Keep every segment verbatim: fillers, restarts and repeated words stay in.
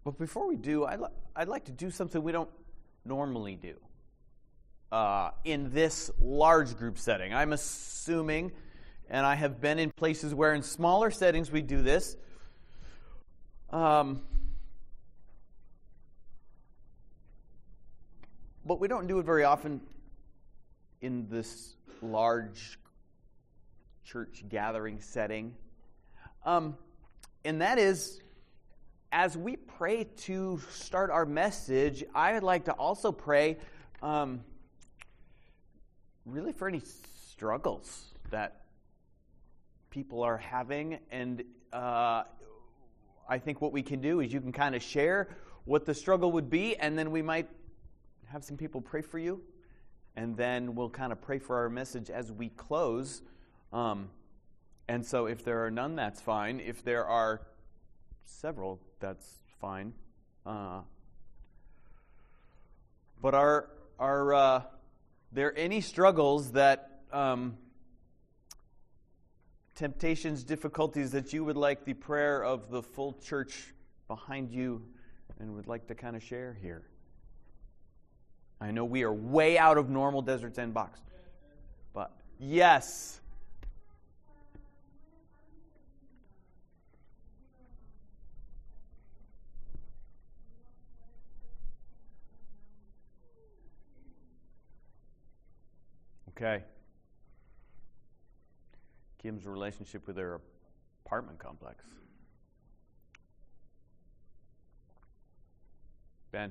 But before we do, I'd, li- I'd like to do something we don't normally do uh, in this large group setting. I'm assuming, and I have been in places where in smaller settings we do this. Um, but we don't do it very often in this large church gathering setting. Um, and that is, as we pray to start our message, I would like to also pray um, really for any struggles that people are having. And uh, I think what we can do is you can kind of share what the struggle would be, and then we might have some people pray for you. And then we'll kind of pray for our message as we close. Um, and so if there are none, that's fine. If there are several, that's fine. Uh, but are are uh, there any struggles that, um, temptations, difficulties that you would like the prayer of the full church behind you and would like to kind of share here? I know we are way out of normal Desert's End box. But yes. Okay. Kim's relationship with her apartment complex. Ben.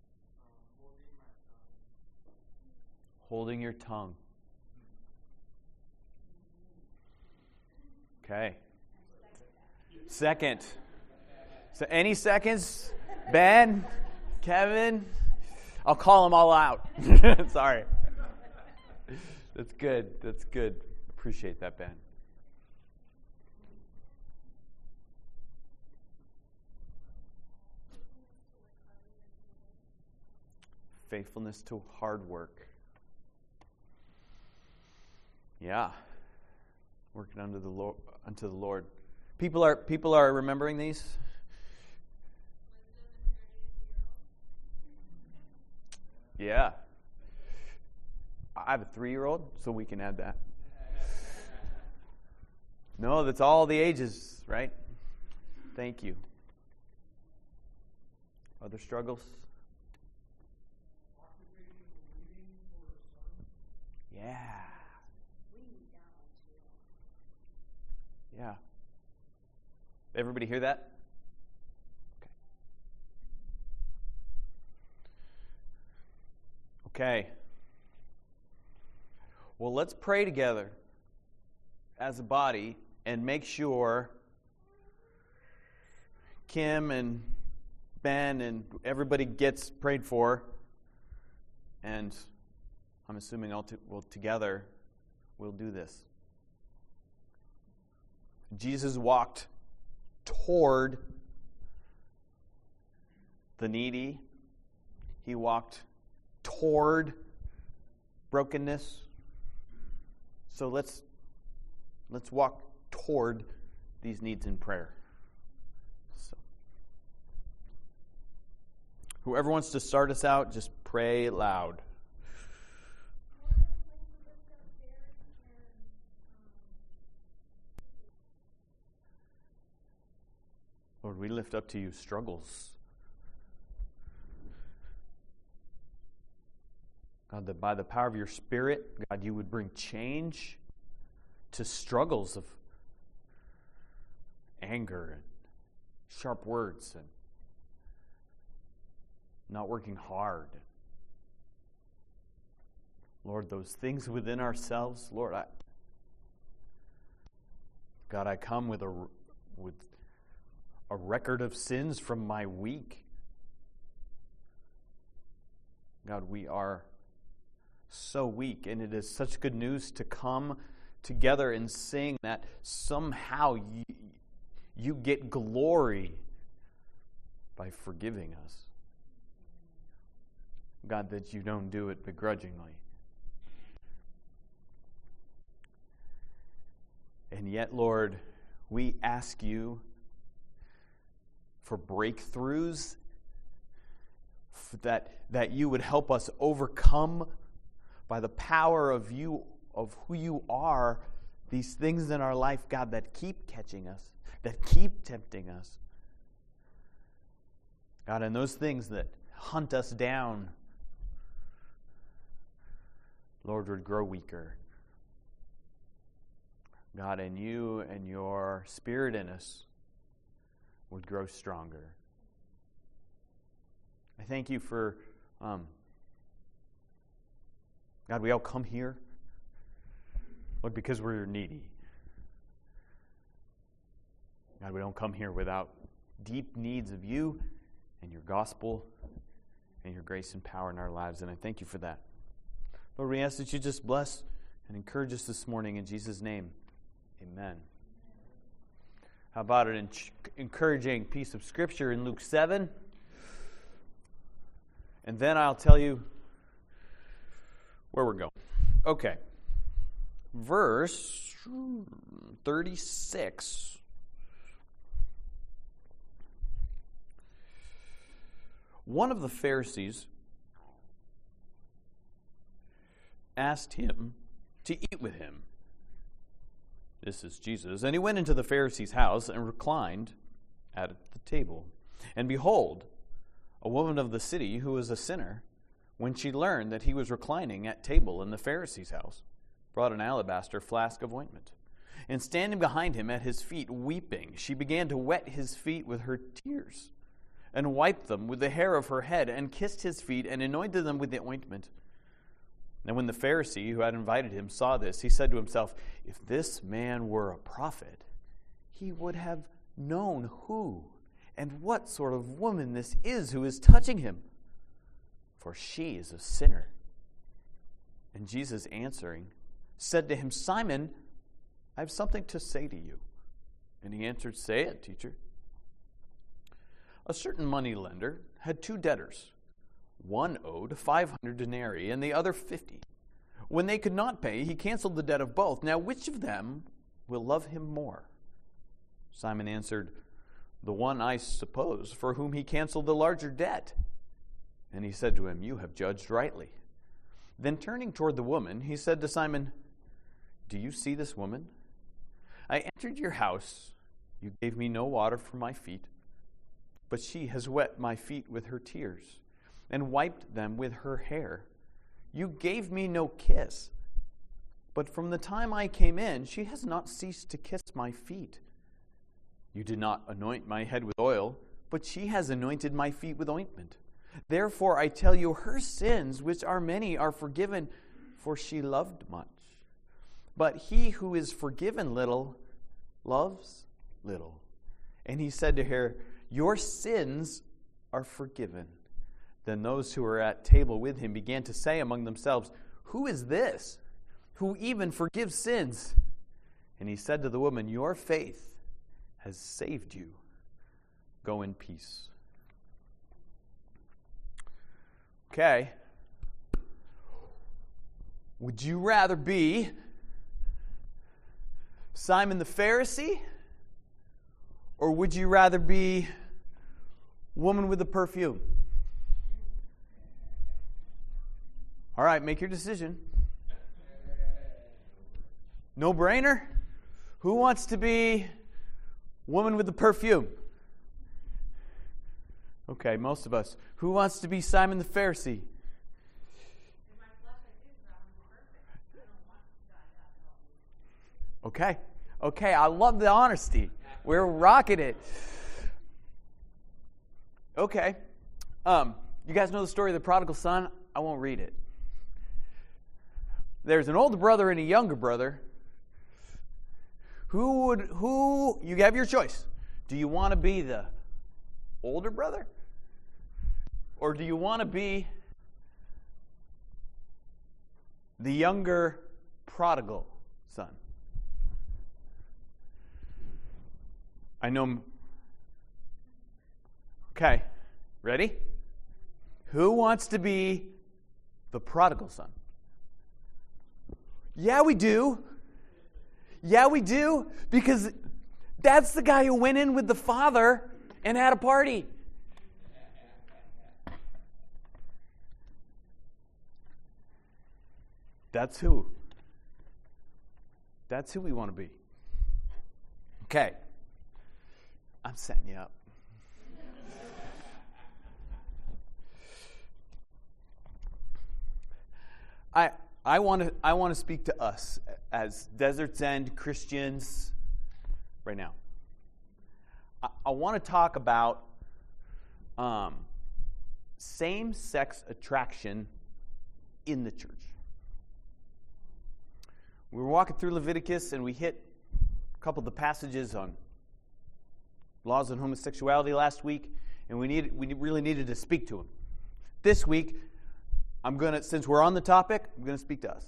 Holding your tongue. Okay. Second. So any seconds? Ben? Kevin? I'll call them all out. Sorry. That's good. That's good. Appreciate that, Ben. Faithfulness to hard work. Yeah, working unto the Lord. Unto the Lord. People are people are remembering these. Yeah, I have a three-year-old, so we can add that. No, that's all the ages, right? Thank you. Other struggles? Yeah. Yeah. Everybody hear that? Okay. Okay. Well, let's pray together as a body and make sure Kim and Ben and everybody gets prayed for. And I'm assuming all to, well, together we'll do this. Jesus walked toward the needy. He walked toward brokenness. So let's let's walk toward these needs in prayer. So, whoever wants to start us out, just pray loud. Lord, we lift up to you struggles. God, that by the power of your Spirit, God, you would bring change to struggles of anger and sharp words and not working hard. Lord, those things within ourselves, Lord, I, God, I come with a with a record of sins from my week. God, we are so weak, and it is such good news to come together and sing that somehow you, you get glory by forgiving us. God, that you don't do it begrudgingly. And yet, Lord, we ask you for breakthroughs that, that you would help us overcome by the power of you, of who you are, these things in our life, God, that keep catching us, that keep tempting us. God, and those things that hunt us down, Lord, would grow weaker. God, and you and your Spirit in us would grow stronger. I thank you for, um, God, we all come here, Lord, because we're needy. God, we don't come here without deep needs of you and your gospel and your grace and power in our lives, and I thank you for that. Lord, we ask that you just bless and encourage us this morning in Jesus' name. Amen. How about an encouraging piece of Scripture in Luke seven? And then I'll tell you where we're going. Okay. Verse thirty-six. One of the Pharisees asked him to eat with him. This is Jesus. And he went into the Pharisee's house and reclined at the table. And behold, a woman of the city who was a sinner, when she learned that he was reclining at table in the Pharisee's house, brought an alabaster flask of ointment. And standing behind him at his feet, weeping, she began to wet his feet with her tears, and wiped them with the hair of her head, and kissed his feet, and anointed them with the ointment. And when the Pharisee who had invited him saw this, he said to himself, if this man were a prophet, he would have known who and what sort of woman this is who is touching him, for she is a sinner. And Jesus answering said to him, Simon, I have something to say to you. And he answered, say it, teacher. A certain moneylender had two debtors. One owed five hundred denarii and the other fifty. When they could not pay, he canceled the debt of both. Now which of them will love him more? Simon answered, the one, I suppose, for whom he canceled the larger debt. And he said to him, you have judged rightly. Then turning toward the woman, he said to Simon, do you see this woman? I entered your house. You gave me no water for my feet, but she has wet my feet with her tears and wiped them with her hair. You gave me no kiss, but from the time I came in, she has not ceased to kiss my feet. You did not anoint my head with oil, but she has anointed my feet with ointment. Therefore I tell you, her sins, which are many, are forgiven, for she loved much. But he who is forgiven little, loves little. And he said to her, your sins are forgiven. Then those who were at table with him began to say among themselves, who is this, who even forgives sins? And he said to the woman, your faith has saved you. Go in peace. Okay. Would you rather be Simon the Pharisee, or would you rather be woman with the perfume? All right, make your decision. No brainer? Who wants to be woman with the perfume? Okay, most of us. Who wants to be Simon the Pharisee? Okay, okay, I love the honesty. We're rocking it. Okay, um, you guys know the story of the prodigal son? I won't read it. There's an older brother and a younger brother. Who would, who, you have your choice. Do you want to be the older brother? Or do you want to be the younger prodigal son? I know. Okay, ready? Who wants to be the prodigal son? Yeah, we do. Yeah, we do. Because that's the guy who went in with the father and had a party. That's who. That's who we want to be. Okay. I'm setting you up. I I want to I want to speak to us as Desert's End Christians right now. I, I want to talk about um, same-sex attraction in the church. We were walking through Leviticus and we hit a couple of the passages on laws on homosexuality last week, and we needed we really needed to speak to them. This week, I'm going to, since we're on the topic, I'm going to speak to us.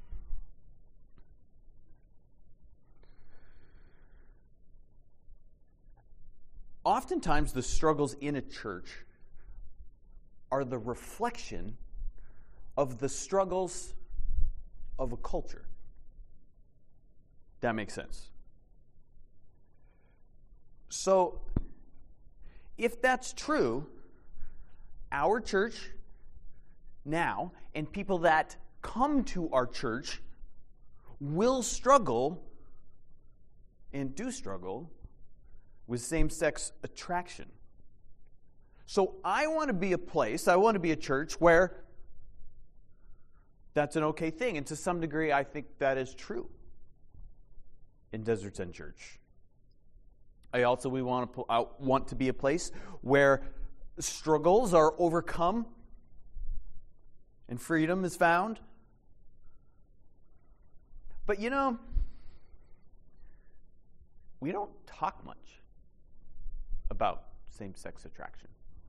Oftentimes, the struggles in a church are the reflection of the struggles of a culture. That makes sense. So, if that's true, our church now, and people that come to our church will struggle and do struggle with same-sex attraction. So I want to be a place, I want to be a church where that's an okay thing. And to some degree, I think that is true in Desert's End Church. I also we want to, I want to be a place where struggles are overcome and freedom is found. But you know, we don't talk much about same-sex attraction.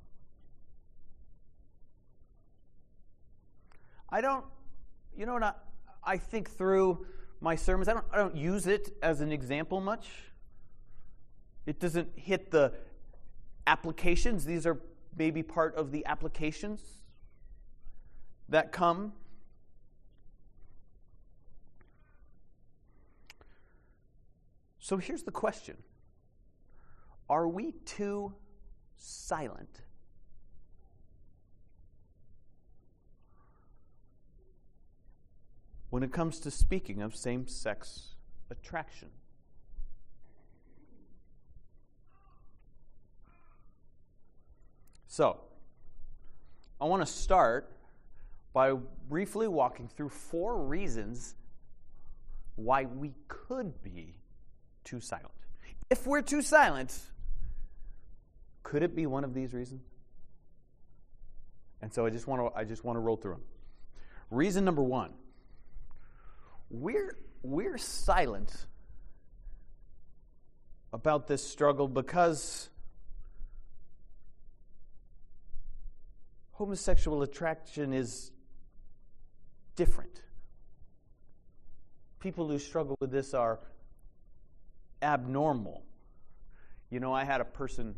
I don't, you know what, I, I think through my sermons, I don't, I don't use it as an example much. It doesn't hit the applications. These are maybe part of the applications that come. So here's the question. Are we too silent? When it comes to speaking of same-sex attraction? So, I want to start by briefly walking through four reasons why we could be too silent. If we're too silent, could it be one of these reasons? And so I just want to I just want to roll through them. Reason number one. We're we're silent about this struggle because homosexual attraction is different. People who struggle with this are abnormal. You know, I had a person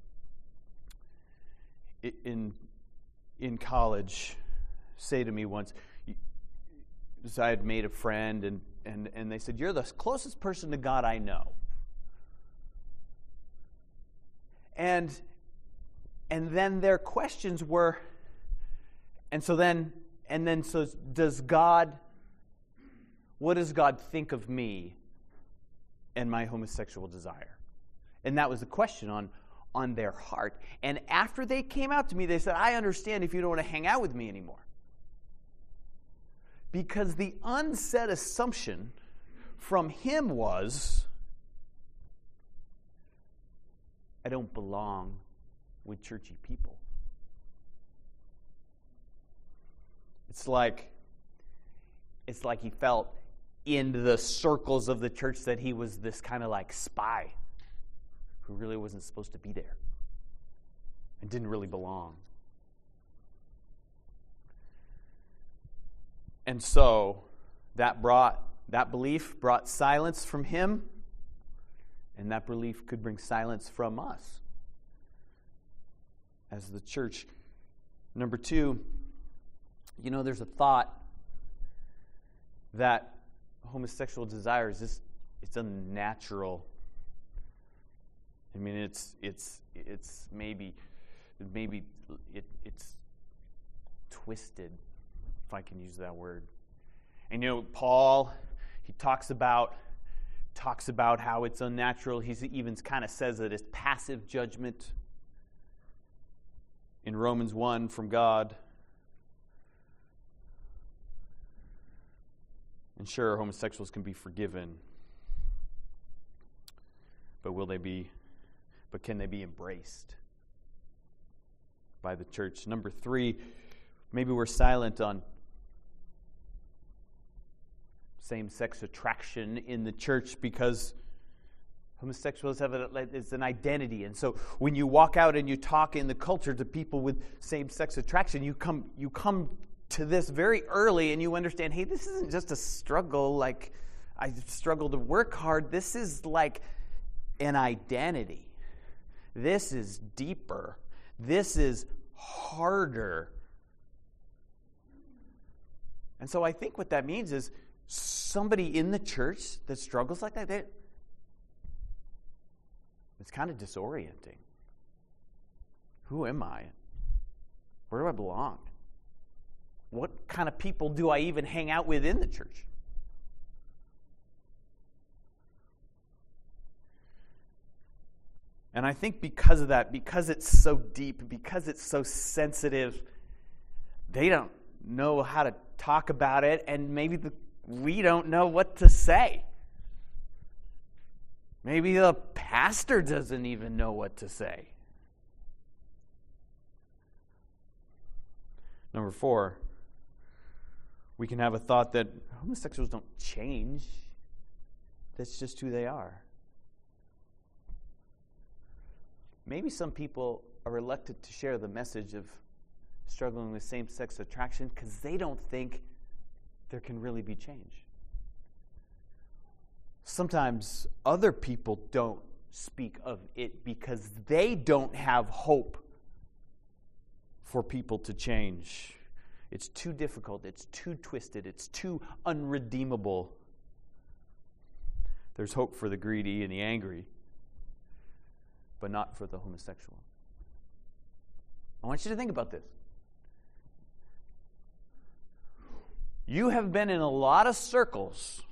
in in college say to me once, I had made a friend, and, and, and they said, "You're the closest person to God I know." And and then their questions were, and so then and then so does God, what does God think of me and my homosexual desire? And that was the question on, on their heart. And after they came out to me, they said, "I understand if you don't want to hang out with me anymore." Because the unsaid assumption from him was, I don't belong with churchy people. It's like, it's like he felt in the circles of the church that he was this kind of like spy who really wasn't supposed to be there and didn't really belong. And so that brought that belief brought silence from him, and that belief could bring silence from us as the church. Number two, you know, there's a thought that homosexual desire is just, it's unnatural. I mean, it's it's it's maybe maybe it, it's twisted, if I can use that word. And you know, Paul, he talks about talks about how it's unnatural. He even kind of says that it's passive judgment in Romans one from God. And sure, homosexuals can be forgiven. But will they be, but can they be embraced by the church? Number three, maybe we're silent on same-sex attraction in the church because homosexuals have a, it's an identity. And so when you walk out and you talk in the culture to people with same-sex attraction, you come you come to this very early and you understand, hey, this isn't just a struggle like I struggle to work hard. This is like an identity. This is deeper. This is harder. And so I think what that means is somebody in the church that struggles like that, they, it's kind of disorienting. Who am I? Where do I belong? What kind of people do I even hang out with in the church? And I think because of that, because it's so deep, because it's so sensitive, they don't know how to talk about it, and maybe the, we don't know what to say. Maybe the pastor doesn't even know what to say. Number four, we can have a thought that homosexuals don't change. That's just who they are. Maybe some people are reluctant to share the message of struggling with same-sex attraction because they don't think there can really be change. Sometimes other people don't speak of it because they don't have hope for people to change. It's too difficult, it's too twisted, it's too unredeemable. There's hope for the greedy and the angry, but not for the homosexual. I want you to think about this. You have been in a lot of circles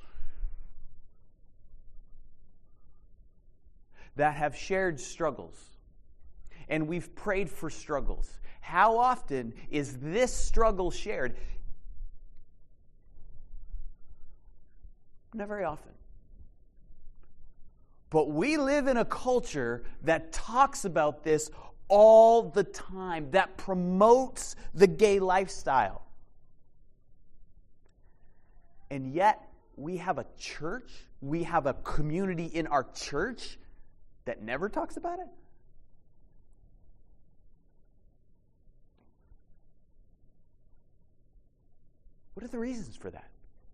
that have shared struggles, and we've prayed for struggles. How often is this struggle shared? Not very often. But we live in a culture that talks about this all the time, that promotes the gay lifestyle. And yet, we have a church, we have a community in our church that never talks about it. What are the reasons for that?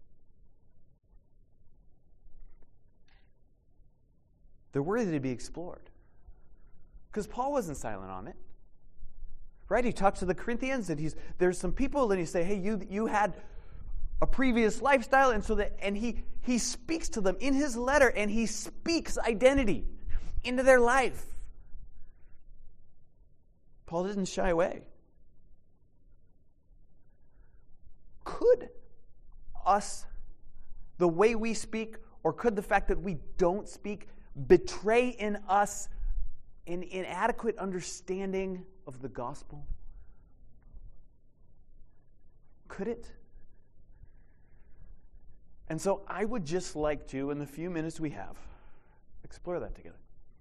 They're worthy to be explored. Because Paul wasn't silent on it. Right? He talks to the Corinthians, and he's there's some people, and he say, hey, you you had a previous lifestyle, and so that and he he speaks to them in his letter, and he speaks identity into their life. Paul didn't shy away. Could us, the way we speak, or could the fact that we don't speak betray in us an inadequate understanding of the gospel? Could it? And so I would just like to, in the few minutes we have, explore that together.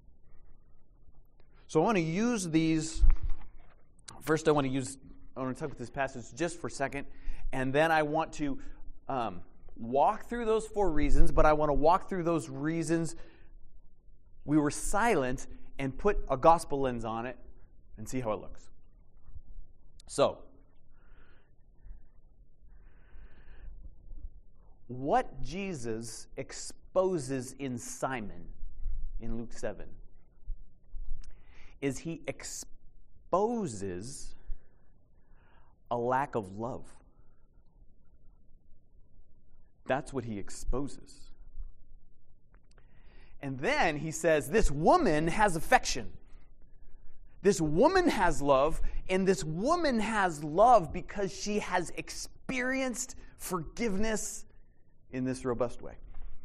So I want to use these, first I want to use, I want to talk about this passage just for a second, and then I want to um, walk through those four reasons, but I want to walk through those reasons we were silent and put a gospel lens on it and see how it looks. So, what Jesus exposes in Simon in Luke seven is he exposes a lack of love. That's what he exposes. And then he says, this woman has affection. This woman has love, and this woman has love because she has experienced forgiveness in this robust way.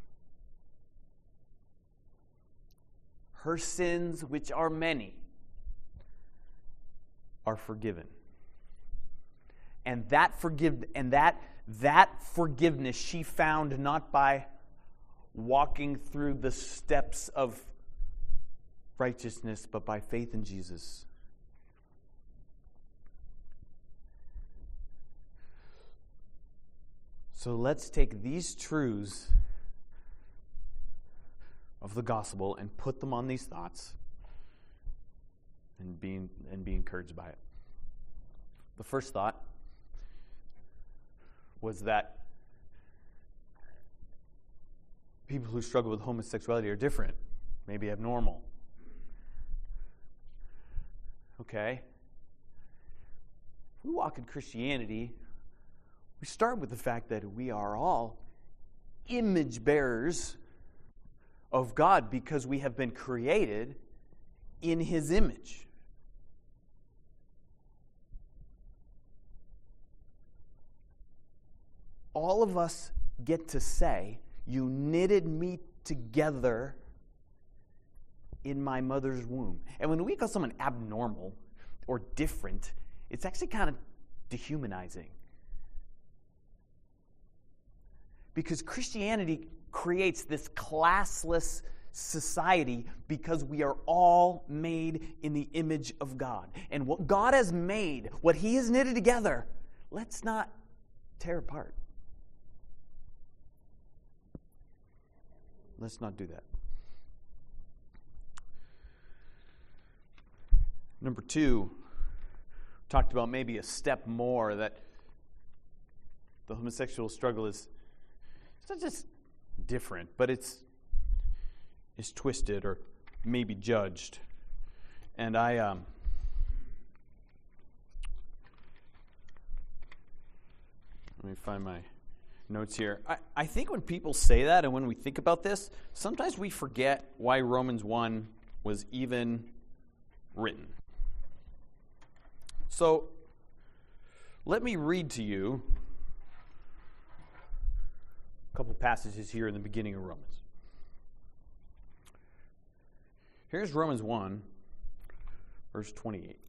Her sins, which are many, are forgiven. And that forgive and that that forgiveness she found not by walking through the steps of righteousness, but by faith in Jesus. So let's take these truths of the gospel and put them on these thoughts and be, and be encouraged by it. The first thought was that people who struggle with homosexuality are different, maybe abnormal. Okay? If we walk in Christianity, we start with the fact that we are all image bearers of God because we have been created in His image. All of us get to say, "You knitted me together in my mother's womb." And when we call someone abnormal or different, it's actually kind of dehumanizing. Because Christianity creates this classless society because we are all made in the image of God. And what God has made, what He has knitted together, let's not tear apart. Let's not do that. Number two, talked about maybe a step more, that the homosexual struggle is it's not just different, but it's is twisted or maybe judged. And I um let me find my notes here. I, I think when people say that and when we think about this, sometimes we forget why Romans one was even written. So let me read to you a couple passages here in the beginning of Romans. Here's Romans one, verse twenty-eight.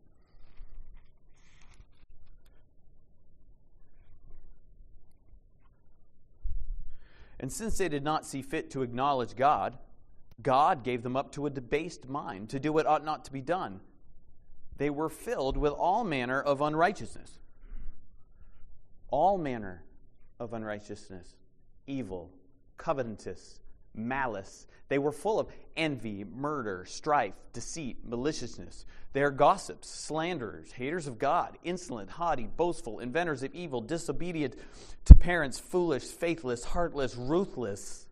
And since they did not see fit to acknowledge God, God gave them up to a debased mind to do what ought not to be done. They were filled with all manner of unrighteousness. All manner of unrighteousness, evil, covetous, malice. They were full of envy, murder, strife, deceit, maliciousness. They are gossips, slanderers, haters of God, insolent, haughty, boastful, inventors of evil, disobedient to parents, foolish, faithless, heartless, ruthless.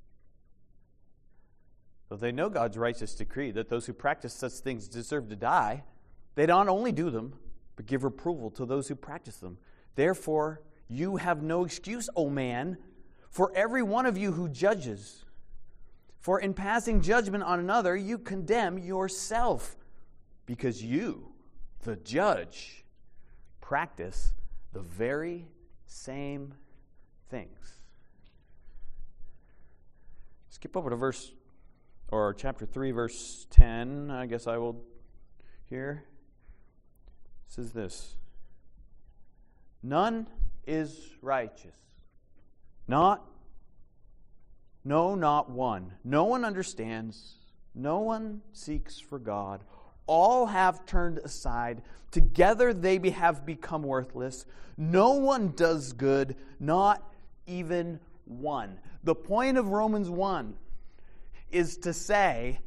Though they know God's righteous decree that those who practice such things deserve to die, they not only do them, but give approval to those who practice them. Therefore, you have no excuse, O man, for every one of you who judges. For in passing judgment on another, you condemn yourself, because you, the judge, practice the very same things. Skip over to verse, or chapter three, verse ten, I guess I will here. It says this: none is righteous. Not, no, not one. No one understands. No one seeks for God. All have turned aside. Together they be, have become worthless. No one does good, not even one. The point of Romans one is to say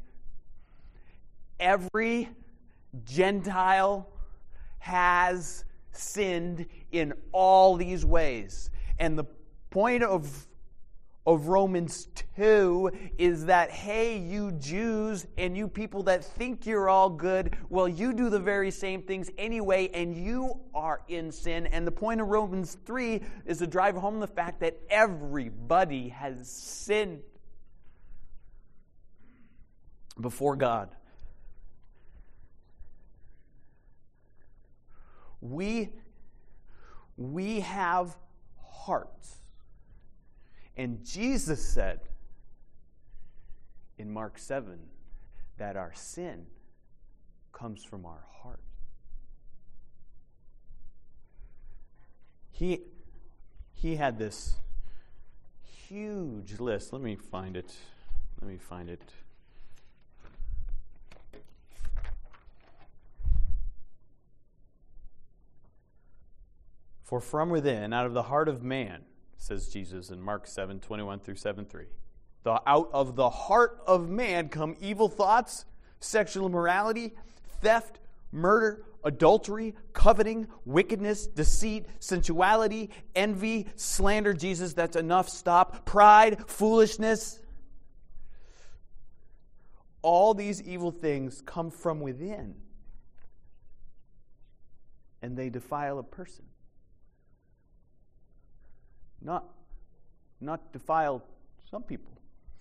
every Gentile has sinned in all these ways. And the point of of Romans two is that, hey, you Jews and you people that think you're all good, well, you do the very same things anyway, and you are in sin. And the point of Romans three is to drive home the fact that everybody has sinned before God. We, we have hearts. And Jesus said in Mark seven that our sin comes from our heart. He, he had this huge list. Let me find it. Let me find it. For from within, out of the heart of man, says Jesus in Mark seven, twenty-one through seven three, the, out of the heart of man come evil thoughts, sexual immorality, theft, murder, adultery, coveting, wickedness, deceit, sensuality, envy, slander. Jesus, that's enough. Stop. Pride, foolishness. All these evil things come from within, and they defile a person. Not, not defile some people.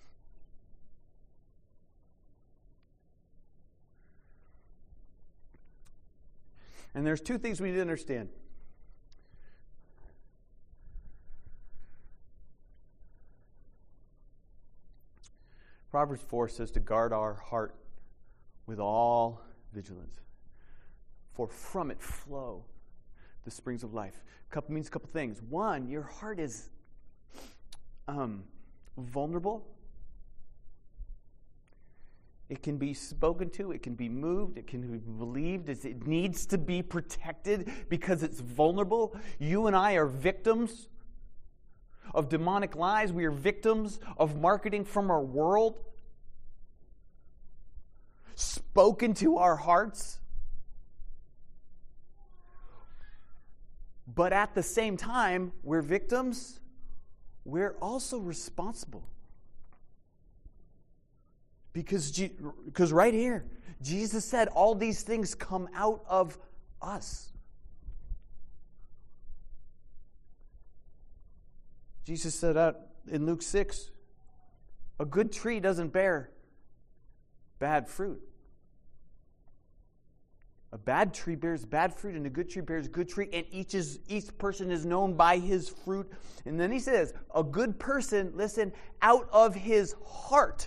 And there's two things we need to understand. Proverbs four says to guard our heart with all vigilance, for from it flow the springs of life. Couple means a couple things. One, your heart is um, vulnerable. It can be spoken to, it can be moved, it can be believed. It needs to be protected because it's vulnerable. You and I are victims of demonic lies. We are victims of marketing from our world, spoken to our hearts. But at the same time, we're victims. We're also responsible. Because, because right here, Jesus said all these things come out of us. Jesus said out in Luke six, a good tree doesn't bear bad fruit. A bad tree bears bad fruit, and a good tree bears good tree, and each is each person is known by his fruit. And then he says, a good person, listen, out of his heart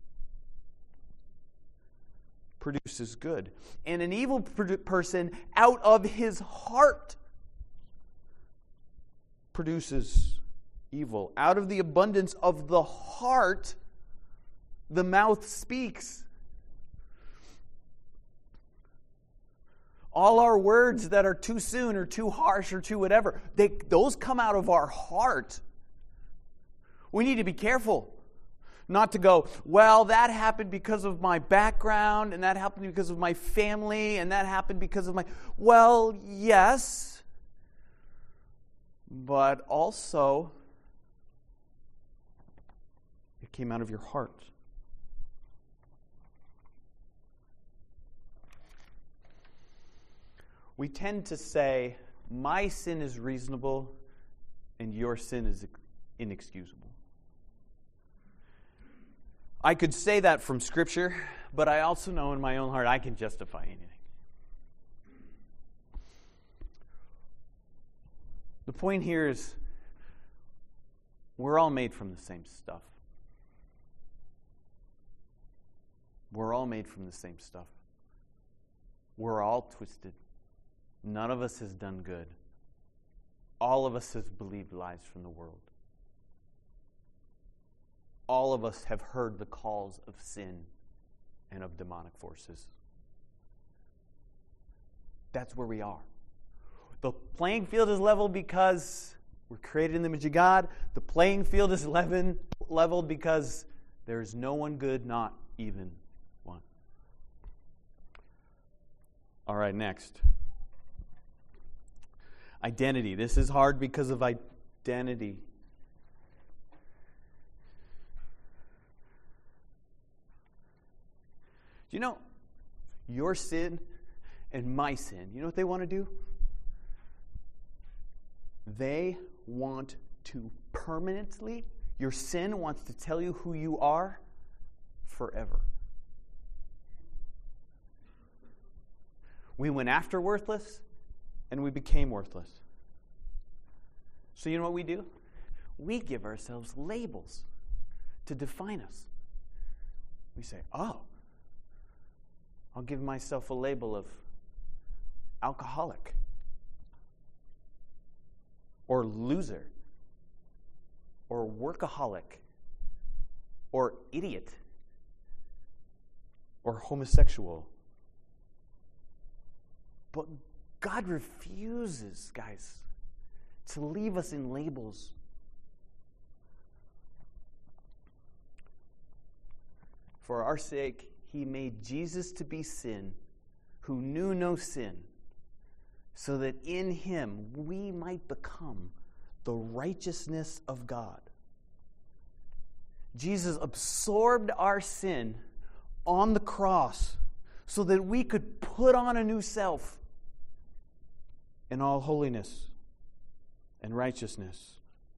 produces good. And an evil person out of his heart produces evil. Out of the abundance of the heart, the mouth speaks. All our words that are too soon or too harsh or too whatever, they, those come out of our heart. We need to be careful not to go, well, that happened because of my background, and that happened because of my family, and that happened because of my... Well, yes, but also it came out of your heart. We tend to say, my sin is reasonable and your sin is inexcusable. I could say that from Scripture, but I also know in my own heart I can justify anything. The point here is we're all made from the same stuff. We're all made from the same stuff. We're all twisted. None of us has done good. All of us has believed lies from the world. All of us have heard the calls of sin and of demonic forces. That's where we are. The playing field is level because we're created in the image of God. The playing field is leaven, leveled because there is no one good, not even one. All right, next. Identity. This is hard because of identity. Do you know your sin and my sin, you know what they want to do? They want to permanently, your sin wants to tell you who you are forever. We went after worthless, and we became worthless. So you know what we do? we give ourselves labels to define us. We say, oh, I'll give myself a label of alcoholic or loser or workaholic or idiot or homosexual. But God refuses, guys, to leave us in labels. For our sake, he made Jesus to be sin, who knew no sin, so that in him we might become the righteousness of God. Jesus absorbed our sin on the cross so that we could put on a new self in all holiness and righteousness.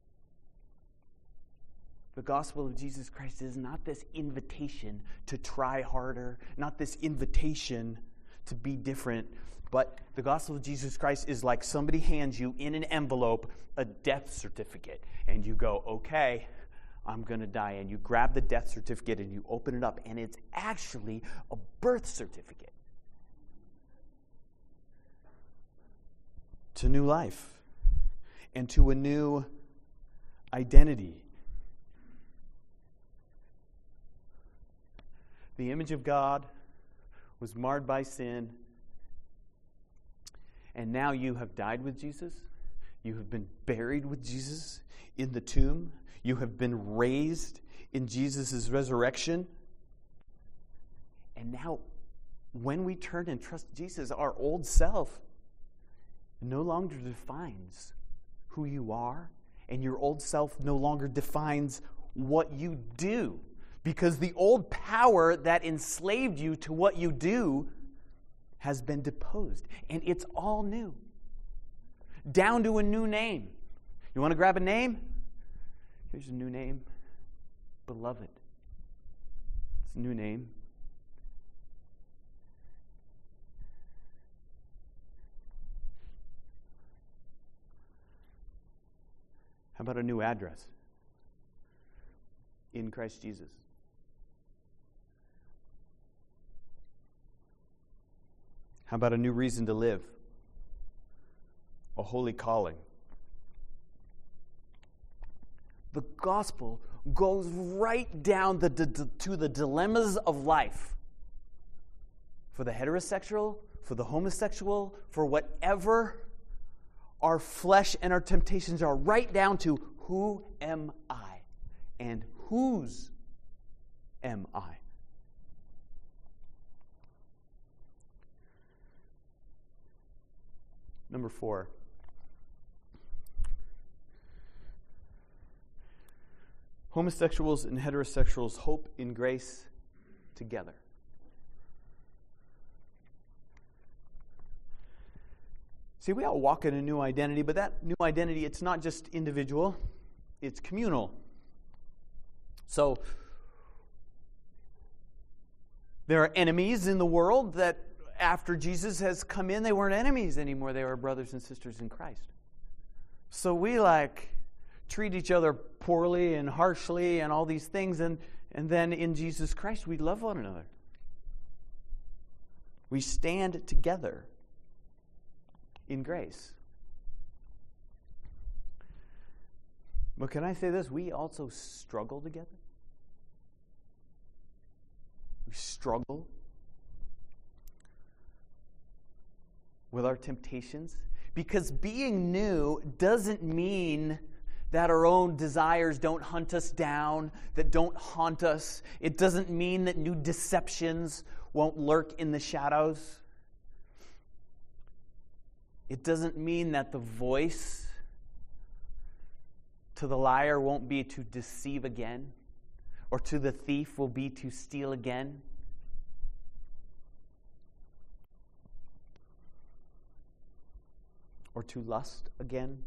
The gospel of Jesus Christ is not this invitation to try harder, not this invitation to be different, but the gospel of Jesus Christ is like somebody hands you in an envelope a death certificate, and you go, okay, I'm going to die. And you grab the death certificate and you open it up, and it's actually a birth certificate to new life and to a new identity. The image of God was marred by sin, and now you have died with Jesus. You have been buried with Jesus in the tomb. You have been raised in Jesus' resurrection. And now, when we turn and trust Jesus, our old self no longer defines who you are, and your old self no longer defines what you do. Because the old power that enslaved you to what you do has been deposed. And it's all new. Down to a new name. You want to grab a name? Here's a new name. Beloved. It's a new name. How about a new address? In Christ Jesus. How about a new reason to live? A holy calling. The gospel goes right down the, the, to the dilemmas of life. For the heterosexual, for the homosexual, for whatever our flesh and our temptations are, right down to who am I and whose am I? Number four. Homosexuals and heterosexuals hope in grace together. See, we all walk in a new identity, but that new identity, it's not just individual, it's communal. So, there are enemies in the world that after Jesus has come in, they weren't enemies anymore. They were brothers and sisters in Christ. So we like treat each other poorly and harshly and all these things, and, and then in Jesus Christ we love one another. We stand together in grace. But can I say this? We also struggle together. We struggle with our temptations, because being new doesn't mean that our own desires don't hunt us down, that don't haunt us. It doesn't mean that new deceptions won't lurk in the shadows. It doesn't mean that the voice to the liar won't be to deceive again, or to the thief will be to steal again. Or to lust again.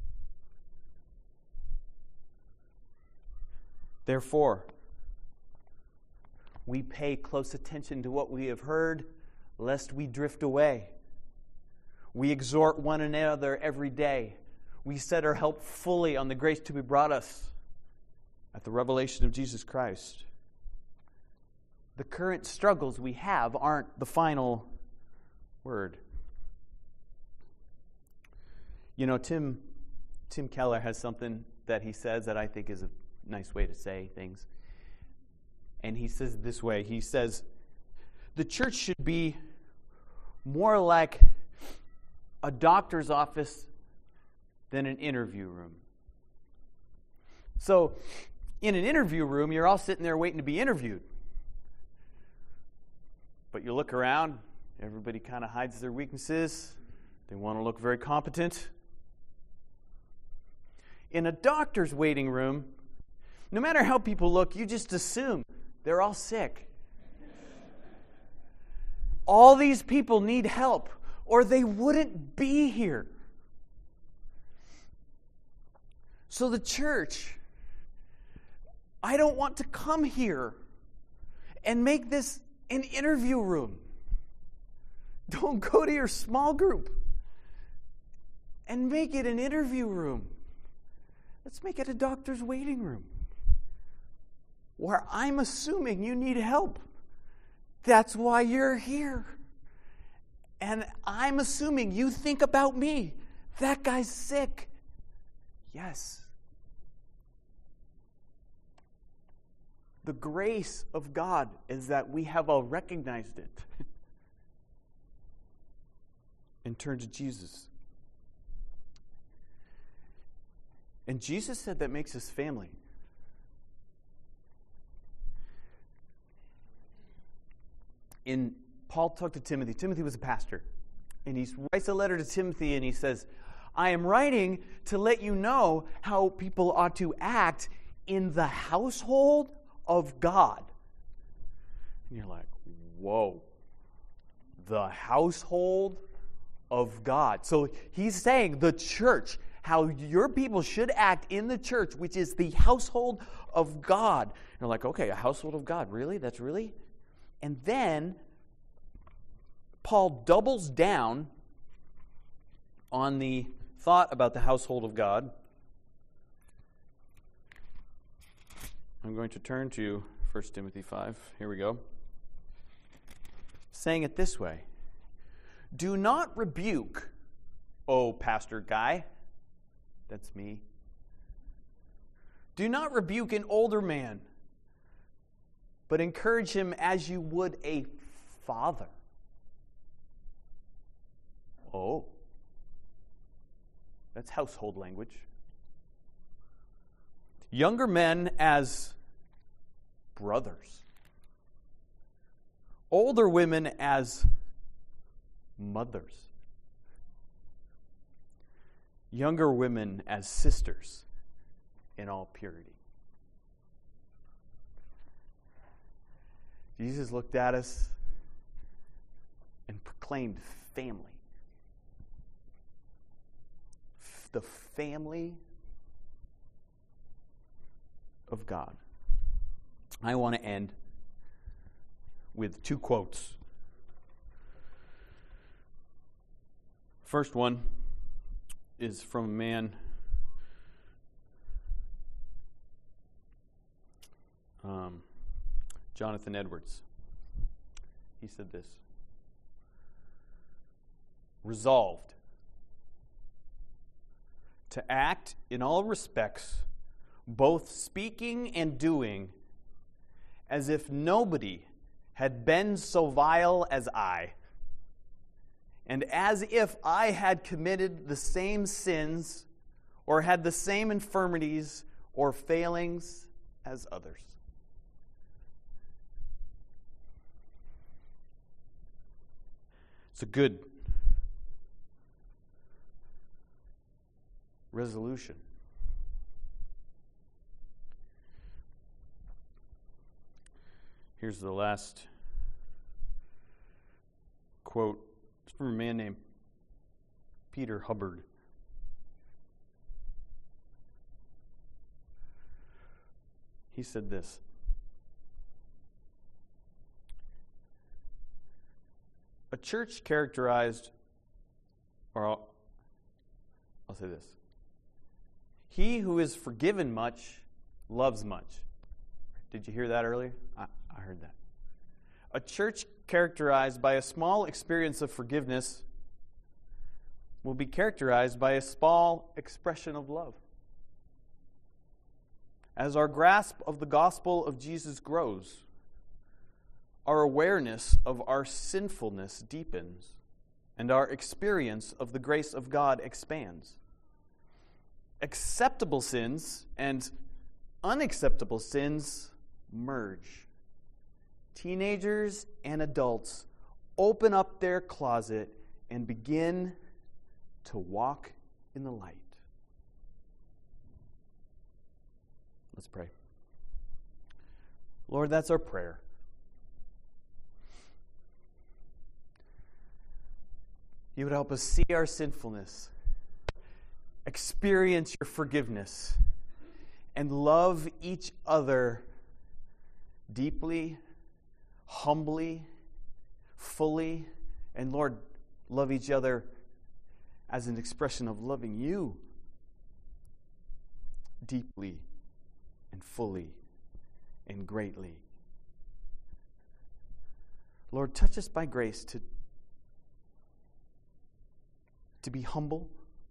Therefore, we pay close attention to what we have heard, lest we drift away. We exhort one another every day. we set our help fully on the grace to be brought us at the revelation of Jesus Christ. The current struggles we have aren't the final word. You know, Tim Tim Keller has something that he says that I think is a nice way to say things. And he says it this way. He says, the church should be more like a doctor's office than an interview room. So, in an interview room, you're all sitting there waiting to be interviewed. But you look around, everybody kind of hides their weaknesses. They want to look very competent. In a doctor's waiting room, no matter how people look, you just assume they're all sick. All these people need help, or they wouldn't be here. So the church, I don't want to come here and make this an interview room. Don't go to your small group and make it an interview room. Let's make it a doctor's waiting room where I'm assuming you need help. That's why you're here. And I'm assuming you think about me. That guy's sick. Yes. The grace of God is that we have all recognized it and turned to Jesus. And Jesus said that makes us family. In Paul talked to Timothy. Timothy was a pastor. And he writes a letter to Timothy and he says, I am writing to let you know how people ought to act in the household of God. And you're like, whoa. The household of God. So he's saying the church, how your people should act in the church, which is the household of God. And you're like, okay, a household of God. Really? That's really? And then Paul doubles down on the thought about the household of God. I'm going to turn to First Timothy five. Here we go. Saying it this way. Do not rebuke, oh Pastor Guy. That's me. Do not rebuke an older man, but encourage him as you would a father. Oh. That's household language. Younger men as brothers. Older women as mothers. Younger women as sisters in all purity. Jesus looked at us and proclaimed family. The family of God. I want to end with two quotes. First one is from a man um, Jonathan Edwards. He said this. Resolved to act in all respects, both speaking and doing, as if nobody had been so vile as I, and as if I had committed the same sins or had the same infirmities or failings as others. It's a good resolution. Here's the last quote. It's from a man named Peter Hubbard. He said this. A church characterized, or I'll, I'll say this. He who is forgiven much loves much. Did you hear that earlier? I, I heard that. A church characterized by a small experience of forgiveness will be characterized by a small expression of love. As our grasp of the gospel of Jesus grows, our awareness of our sinfulness deepens, and our experience of the grace of God expands. Acceptable sins and unacceptable sins merge. Teenagers and adults open up their closet and begin to walk in the light. Let's pray. Lord, that's our prayer. You would help us see our sinfulness, experience your forgiveness, and love each other deeply, humbly, fully, and Lord, love each other as an expression of loving you deeply and fully and greatly. Lord, touch us by grace to to be humble,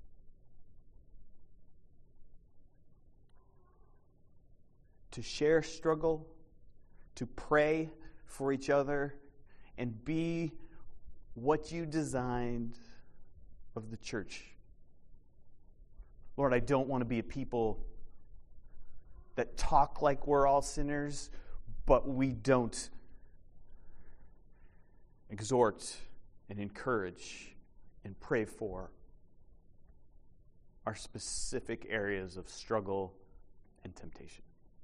to share struggle, to pray for each other, and be what you designed of the church. Lord, I don't want to be a people that talk like we're all sinners, but we don't exhort and encourage and pray for our specific areas of struggle and temptation.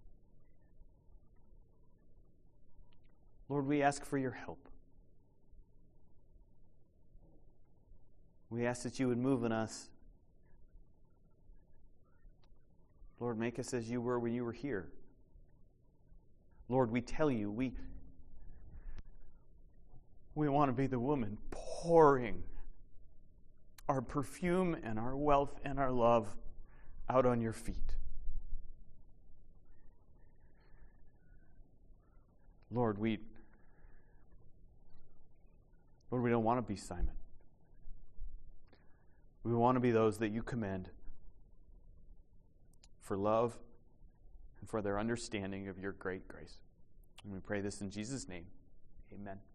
Lord, we ask for your help. We ask that you would move in us. Lord, make us as you were when you were here. Lord, we tell you, we, we want to be the woman pouring our perfume and our wealth and our love out on your feet. Lord, we Lord, we don't want to be Simon. We want to be those that you commend for love and for their understanding of your great grace. And we pray this in Jesus' name. Amen.